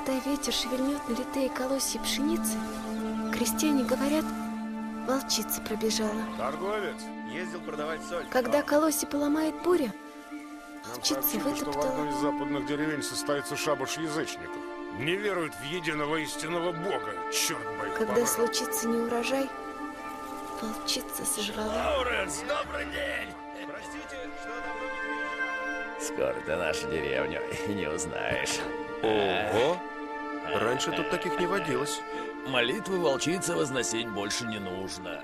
Когда ветер шевельнет налитые колосья пшеницы, крестьяне говорят, волчица пробежала. Торговец ездил продавать соль. Когда колосья поломает буря, волчица Нам сообщили, что в вытоптала. одной из западных деревень состоится шабаш язычников. Не веруют в единого истинного Бога. Черт бы их Когда побрал. случится неурожай, волчица сожрала. Лауренс, добрый день! Простите, что там... Скоро ты нашу деревню и не узнаешь. Ого! Раньше тут таких не водилось. Молитвы волчицы возносить больше не нужно.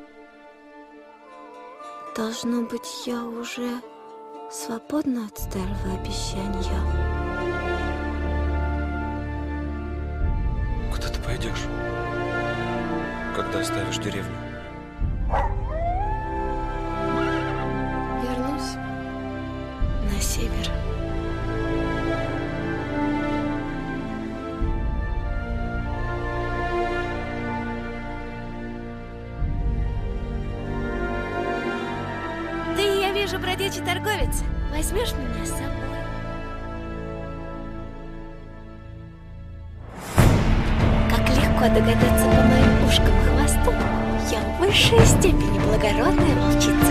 Должно быть, я уже свободна от старого обещания. Куда ты пойдешь? Когда оставишь деревню? Вернусь на север. Ты, я вижу, бродячий торговец. Возьмешь меня с собой? Как легко догадаться по моим ушкам и хвосту, я в высшей степени благородная волчица.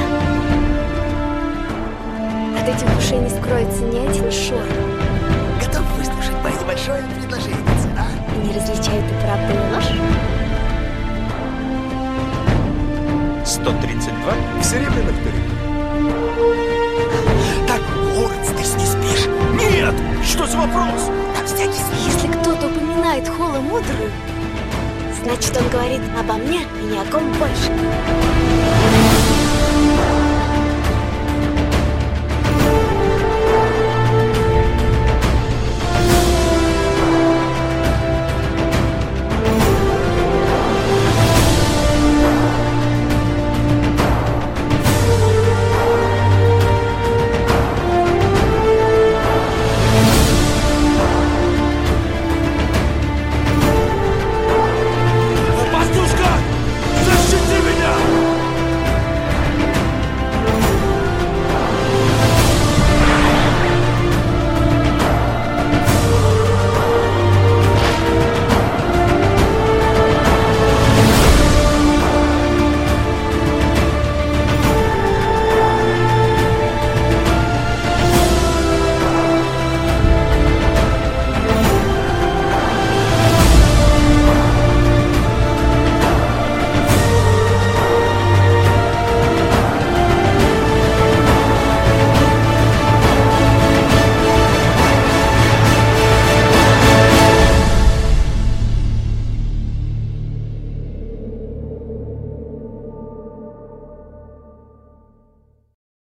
От этих ушей не скроется ни один шор. Готов выслушать мое небольшое предложение, а? И не различают и правду, и ложь. 132 в серебряных дырях. Так, Лоренс, ты с ней спишь? Нет! Что за вопрос? На всякий случай. Если кто-то упоминает Холла Мудрую, значит, он говорит обо мне и ни о ком больше.